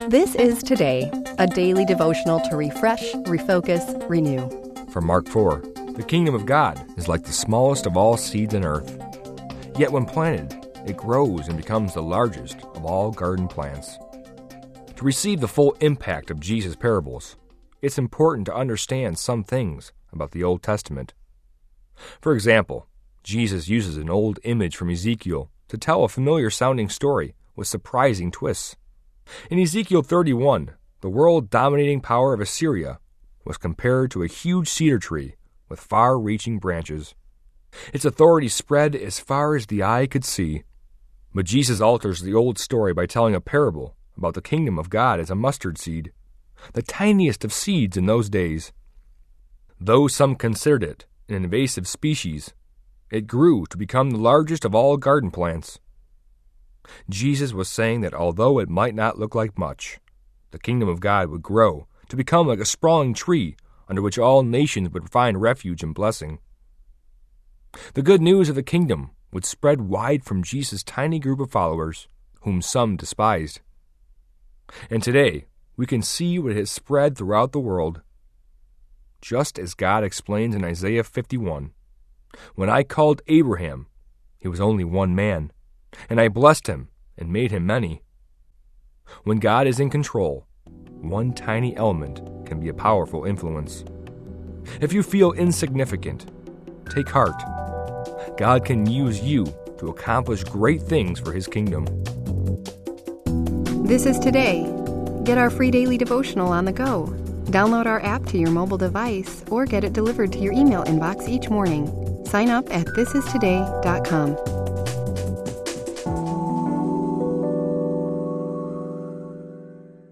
This is Today, a daily devotional to refresh, refocus, renew. From Mark 4, the kingdom of God is like the smallest of all seeds on earth. Yet when planted, it grows and becomes the largest of all garden plants. To receive the full impact of Jesus' parables, it's important to understand some things about the Old Testament. For example, Jesus uses an old image from Ezekiel to tell a familiar-sounding story with surprising twists. In Ezekiel 31, the world-dominating power of Assyria was compared to a huge cedar tree with far-reaching branches. Its authority spread as far as the eye could see. But Jesus alters the old story by telling a parable about the kingdom of God as a mustard seed, the tiniest of seeds in those days. Though some considered it an invasive species, it grew to become the largest of all garden plants. Jesus was saying that although it might not look like much, the kingdom of God would grow to become like a sprawling tree under which all nations would find refuge and blessing. The good news of the kingdom would spread wide from Jesus' tiny group of followers, whom some despised. And today, we can see what has spread throughout the world. Just as God explains in Isaiah 51, "When I called Abraham, he was only one man, and I blessed him and made him many." When God is in control, one tiny element can be a powerful influence. If you feel insignificant, take heart. God can use you to accomplish great things for His kingdom. This is Today. Get our free daily devotional on the go. Download our app to your mobile device or get it delivered to your email inbox each morning. Sign up at thisistoday.com.